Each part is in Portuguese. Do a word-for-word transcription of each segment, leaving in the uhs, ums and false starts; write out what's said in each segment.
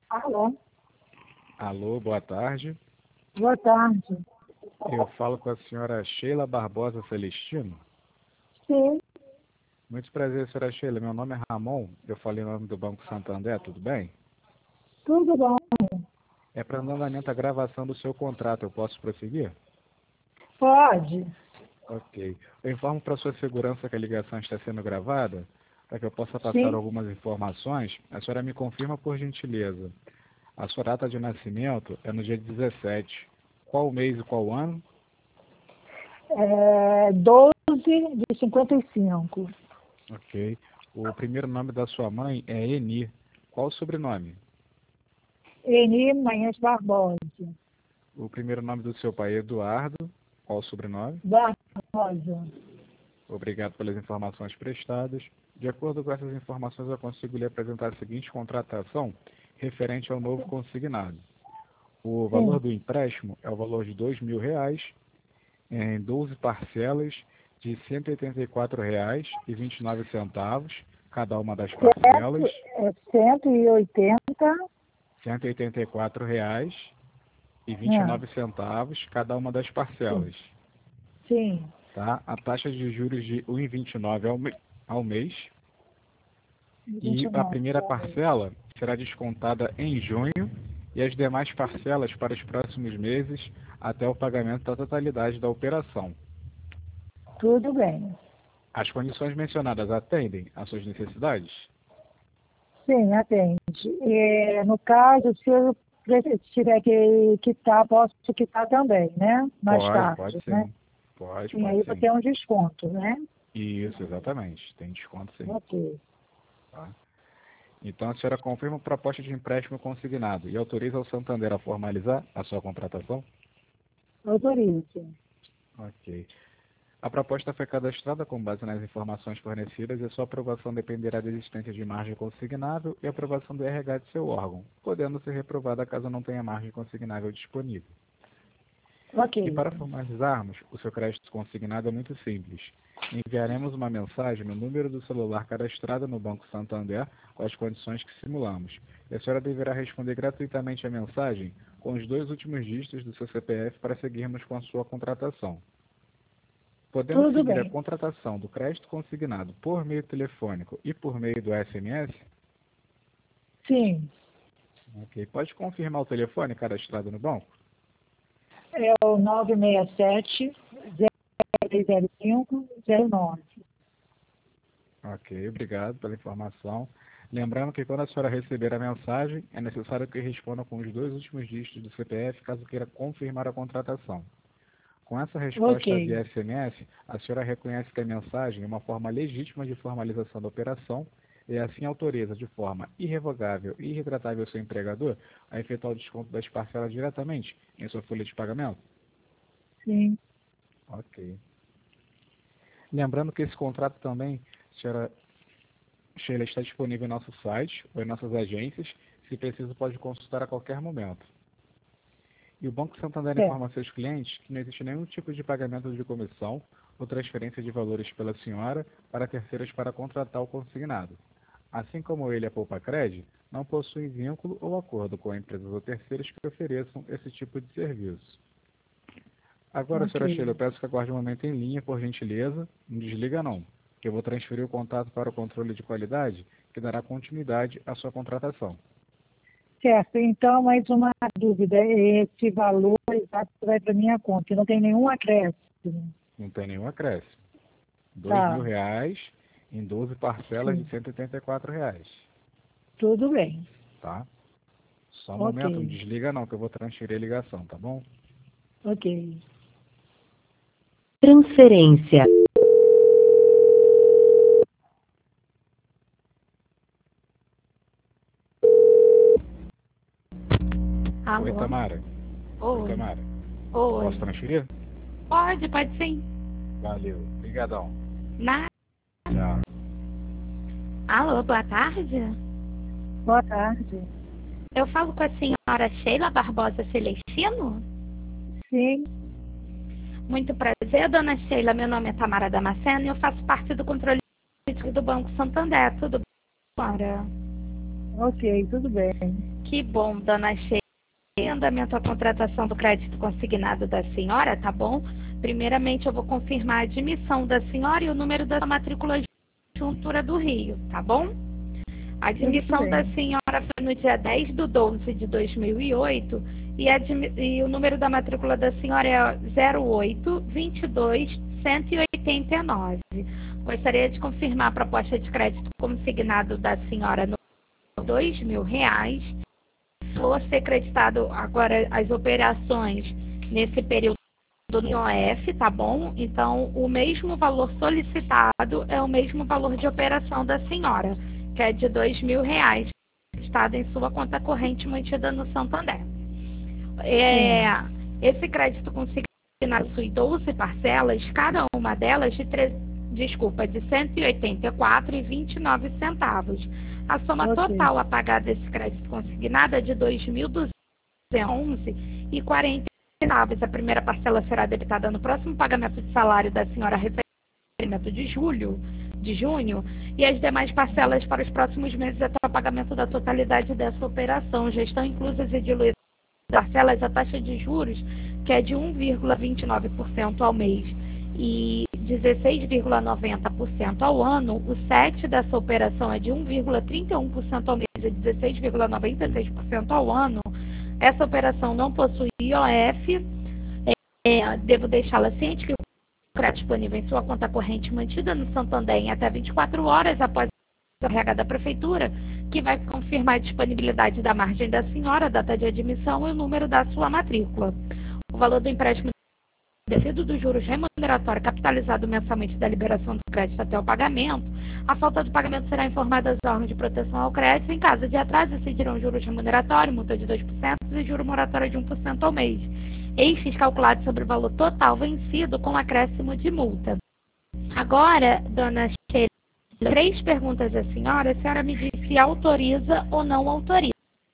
Alô, Alô, boa tarde. boa tarde. Eu falo com a senhora Sheila Barbosa Celestino. Sim, Muito prazer, senhora Sheila. Meu nome é Ramon. Eu falei em nome do Banco Santander, tudo bem? tudo bom? É para andamento a gravação do seu contrato. Eu posso prosseguir? Pode. Ok. Eu informo para sua segurança que a ligação está sendo gravada, para que eu possa passar Sim, algumas informações. A senhora me confirma, por gentileza. A sua data de nascimento é no dia dezessete. Qual mês e qual ano? é doze de cinquenta e cinco. Ok. O primeiro nome da sua mãe é Eni. Qual o sobrenome? Eni Manhães Barbosa. O primeiro nome do seu pai é Eduardo. Qual o sobrenome? Barbosa. Obrigado pelas informações prestadas. De acordo com essas informações, eu consigo lhe apresentar a seguinte contratação referente ao novo consignado. O valor Sim, do empréstimo é o valor de dois mil reais em doze parcelas de cento e oitenta e quatro reais e vinte e nove centavos, cada uma das parcelas, certo, é cento e oitenta. cento e oitenta e quatro reais e vinte e Não, nove centavos, cada uma das sim, parcelas. sim, Tá? A taxa de juros de um vírgula vinte e nove ao, me- ao mês. E a vinte e nove. primeira parcela será descontada em junho e as demais parcelas para os próximos meses até o pagamento da totalidade da operação. Tudo bem. As condições mencionadas atendem às suas necessidades? Sim, atende. É, no caso, se eu pre- tiver que quitar, posso quitar também, né? Mais Pode, pode tarde, né? sim. Pode, E pode aí vou sim. ter um desconto, né? Isso, exatamente. Tem desconto sim. Ok. Tá? Então a senhora confirma a proposta de empréstimo consignado e autoriza o Santander a formalizar a sua contratação? Autorize. Ok. A proposta foi cadastrada com base nas informações fornecidas e sua aprovação dependerá da existência de margem consignável e aprovação do R H de seu órgão, podendo ser reprovada caso não tenha margem consignável disponível. Ok. E para formalizarmos, o seu crédito consignado é muito simples. Enviaremos uma mensagem no número do celular cadastrado no Banco Santander com as condições que simulamos. E a senhora deverá responder gratuitamente a mensagem com os dois últimos dígitos do seu C P F para seguirmos com a sua contratação. Podemos Tudo seguir a bem. contratação do crédito consignado por meio telefônico e por meio do S M S? Sim. Ok. Pode confirmar o telefone cadastrado no banco? É o nove seis sete, zero zero cinco, zero nove. Ok, obrigado pela informação. Lembrando que quando a senhora receber a mensagem, é necessário que responda com os dois últimos dígitos do C P F caso queira confirmar a contratação. Com essa resposta Ok. via S M S, a senhora reconhece que a mensagem é uma forma legítima de formalização da operação e assim autoriza de forma irrevogável e irretratável seu empregador a efetuar o desconto das parcelas diretamente em sua folha de pagamento? Sim. Ok. Lembrando que esse contrato também, senhora Sheila, está disponível em nosso site ou em nossas agências. Se preciso, pode consultar a qualquer momento. E o Banco Santander Certo. informa a seus clientes que não existe nenhum tipo de pagamento de comissão ou transferência de valores pela senhora para terceiros para contratar o consignado. Assim como ele, a Poupacred, não possui vínculo ou acordo com empresas ou terceiros que ofereçam esse tipo de serviço. Agora, senhora Ok. Sheila, eu peço que aguarde um momento em linha, por gentileza. Não desliga não, que eu vou transferir o contato para o controle de qualidade, que dará continuidade à sua contratação. Certo. Então, mais uma dúvida. Esse valor exato vai para minha conta. Não tem nenhum acréscimo. Não tem nenhum acréscimo. Dois mil Tá. reais em doze parcelas de Sim. cento e oitenta e quatro reais, Tudo bem. tá? Só um Ok. momento, não desliga não, que eu vou transferir a ligação, tá bom? Ok. Transferência. Oi, Alô? Tamara. Oi, Oi. Tamara. Posso Oi. transferir? Pode, pode sim. Valeu. Obrigadão. Na... Tchau. Alô, boa tarde. Boa tarde. Eu falo com a senhora Sheila Barbosa Celestino? Sim. Muito prazer, dona Sheila. Meu nome é Tamara Damasceno e eu faço parte do controle político do Banco Santander. Tudo bem, senhora? Ok, tudo bem. Que bom, dona Sheila. Em andamento a contratação do crédito consignado da senhora, tá bom? Primeiramente, eu vou confirmar a admissão da senhora e o número da matrícula Juntura do Rio, tá bom? A admissão da senhora foi no dia dez de doze de dois mil e oito e, e o número da matrícula da senhora é zero oito, vinte e dois, cento e oitenta e nove. Gostaria de confirmar a proposta de crédito consignado da senhora no dois mil reais. Vou ser creditado agora as operações nesse período do I O F, tá bom? Então, o mesmo valor solicitado é o mesmo valor de operação da senhora, que é de dois mil reais, creditado em sua conta corrente mantida no Santander. É, esse crédito consignado possui doze parcelas, cada uma delas de, tre... Desculpa, de cento e oitenta e quatro reais e vinte e nove centavos. A soma okay. total a pagar desse crédito consignado é de dois mil duzentos e onze reais e quarenta centavos. A primeira parcela será debitada no próximo pagamento de salário da senhora referente de julho, de junho, e as demais parcelas para os próximos meses até o pagamento da totalidade dessa operação. Já estão inclusas e diluídas parcelas a taxa de juros, que é de um vírgula vinte e nove por cento ao mês e dezesseis vírgula noventa por cento ao ano. O S E T dessa operação é de um vírgula trinta e um por cento ao mês e dezesseis vírgula noventa e seis por cento ao ano. Essa operação não possui I O F. É, devo deixá-la ciente que o crédito disponível em sua conta corrente mantida no Santander em até vinte e quatro horas após a R H da Prefeitura, que vai confirmar a disponibilidade da margem da senhora, data de admissão e o número da sua matrícula. O valor do empréstimo devido dos juros remuneratórios capitalizado mensalmente da liberação do crédito até o pagamento. A falta do pagamento será informada aos órgãos de proteção ao crédito. Em caso de atraso, incidirão juros remuneratórios, multa de dois por cento e juro moratório de um por cento ao mês. Eixes calculados sobre o valor total vencido com acréscimo de multa. Agora, dona Sheila, três perguntas à senhora. A senhora me diz se autoriza ou não autoriza.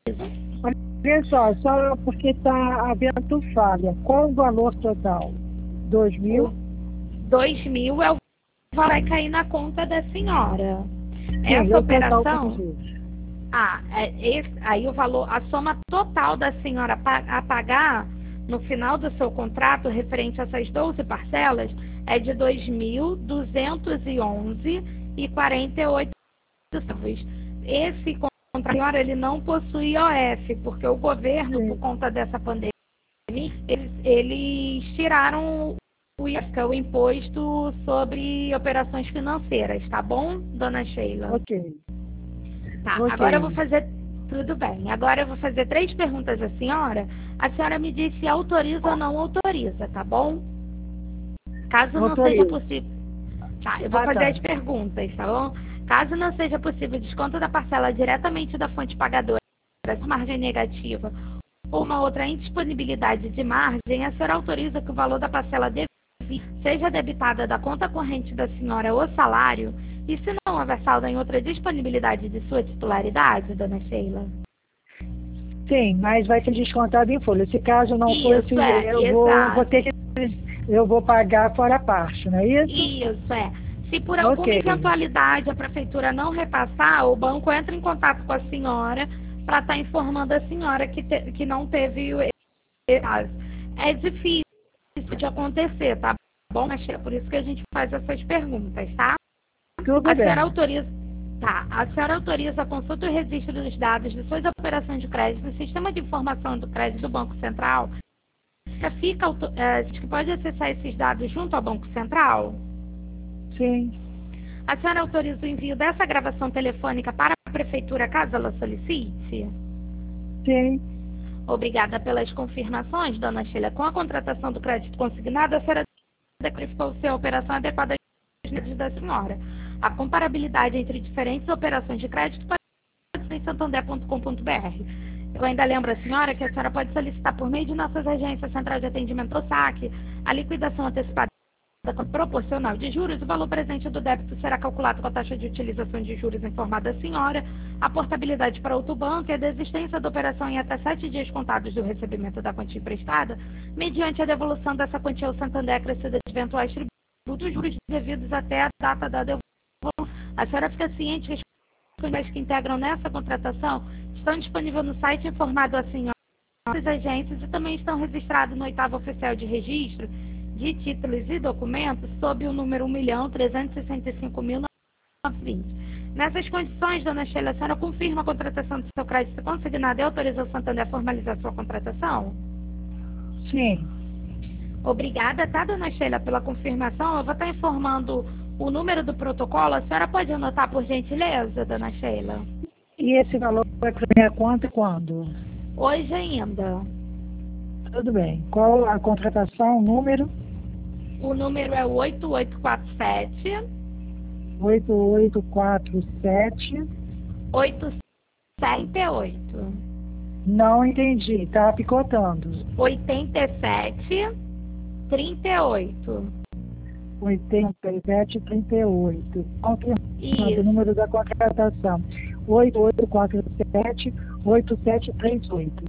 Olha só, só porque está havendo falha. Qual o valor total? Dois mil? Dois mil é o valor que vai cair na conta da senhora. Sim, essa operação. Ah, é esse, aí o valor, a soma total da senhora a pagar no final do seu contrato, referente a essas doze parcelas, é de dois mil duzentos e onze reais e quarenta e oito centavos. Esse contrato, senhora, ele não possui I O F, porque o governo, Sim. por conta dessa pandemia, eles, eles tiraram o I F, que é o Imposto sobre Operações Financeiras, tá bom, dona Sheila? Ok. Tá, okay. Agora eu vou fazer, tudo bem, agora eu vou fazer três perguntas à senhora. A senhora me diz se autoriza ou não autoriza, tá bom? Caso não autoriza. seja possível... Tá, eu vou ah, fazer tá. as perguntas, tá bom? Caso não seja possível o desconto da parcela diretamente da fonte pagadora, margem negativa ou uma outra indisponibilidade de margem, a senhora autoriza que o valor da parcela devida seja debitada da conta corrente da senhora ou salário, e se não houver saldo em outra disponibilidade de sua titularidade, dona Sheila? Sim, mas vai ser descontado em folha. Se caso não Isso, for, assim, é, eu, vou, vou ter que, eu vou pagar fora a parte, não é isso? Isso, é. Se por alguma okay. eventualidade a prefeitura não repassar, o banco entra em contato com a senhora para estar tá informando a senhora que, te, que não teve o caso. É difícil de acontecer, tá bom? Mas é por isso que a gente faz essas perguntas, tá? Tudo a bem. senhora autoriza, tá? A senhora autoriza a consulta e registro dos dados de suas operações de crédito no Sistema de Informação do Crédito do Banco Central? Fica, é, que pode acessar esses dados junto ao Banco Central? Sim. A senhora autoriza o envio dessa gravação telefônica para a Prefeitura, caso ela solicite? Sim. Obrigada pelas confirmações, dona Sheila. Com a contratação do crédito consignado, a senhora declarou ser a operação adequada às necessidades da senhora. A comparabilidade entre diferentes operações de crédito pode ser em santander ponto com ponto br. Eu ainda lembro a senhora que a senhora pode solicitar por meio de nossas agências Central de Atendimento ou S A C a liquidação antecipada proporcional de juros. O valor presente do débito será calculado com a taxa de utilização de juros informada à senhora, a portabilidade para outro banco e a desistência da operação em até sete dias contados do recebimento da quantia emprestada, mediante a devolução dessa quantia ao Santander acrescida de eventuais tributos juros devidos até a data da devolução. A senhora fica ciente que as condições que integram nessa contratação estão disponíveis no site informado a senhora dos agentes e também estão registrados no oitavo oficial de registro de títulos e documentos sob o número um milhão trezentos e sessenta e cinco mil novecentos e vinte. Nessas condições, dona Sheila, a senhora confirma a contratação do seu crédito consignado e autoriza o Santander a formalizar sua contratação? Sim. Obrigada, tá, dona Sheila, pela confirmação. Eu vou estar informando o número do protocolo. A senhora pode anotar, por gentileza, dona Sheila? E esse valor vai para minha conta quando? Hoje ainda. Tudo bem. Qual a contratação, o número? O número é oito oito quatro sete, oito oito quatro sete. oito sete oito. Não entendi, tá picotando. oitenta e sete, trinta e oito. oitenta e sete, trinta e oito. Confirmando Isso. o número da contratação. oito oito quatro sete, oito sete três oito.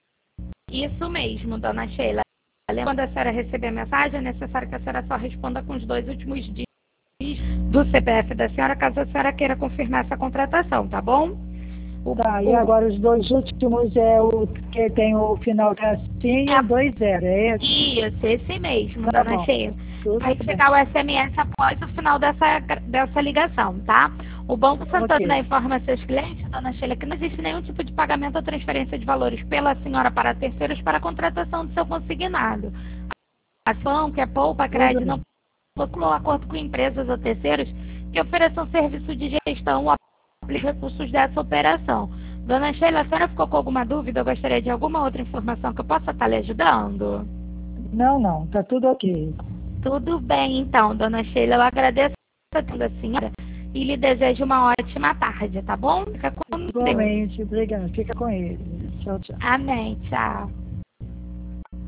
Isso mesmo, dona Sheila. Quando a senhora receber a mensagem, é necessário que a senhora só responda com os dois últimos dígitos do C P F da senhora, caso a senhora queira confirmar essa contratação, tá bom? O, Tá, o, e agora os dois últimos é o que tem o final tracinho, É. dois zero, é esse? Isso, esse mesmo, Tá dona bom. Sheila. Tudo Vai bem. chegar o S M S após o final dessa, dessa ligação, tá? O Banco Santander Ok. informa a seus clientes, dona Sheila, que não existe nenhum tipo de pagamento ou transferência de valores pela senhora para terceiros para a contratação do seu consignado. A ação que é poupa crédito não colocou acordo com empresas ou terceiros que ofereçam serviço de gestão ou apliquem recursos dessa operação. Dona Sheila, a senhora ficou com alguma dúvida ou gostaria de alguma outra informação que eu possa estar lhe ajudando? Não, não, tá tudo ok. Tudo bem, então, dona Sheila. Eu agradeço a toda senhora e lhe desejo uma ótima tarde, tá bom? Fica com Deus. Igualmente, obrigada. Fica com ele. Tchau, tchau. Amém. Tchau.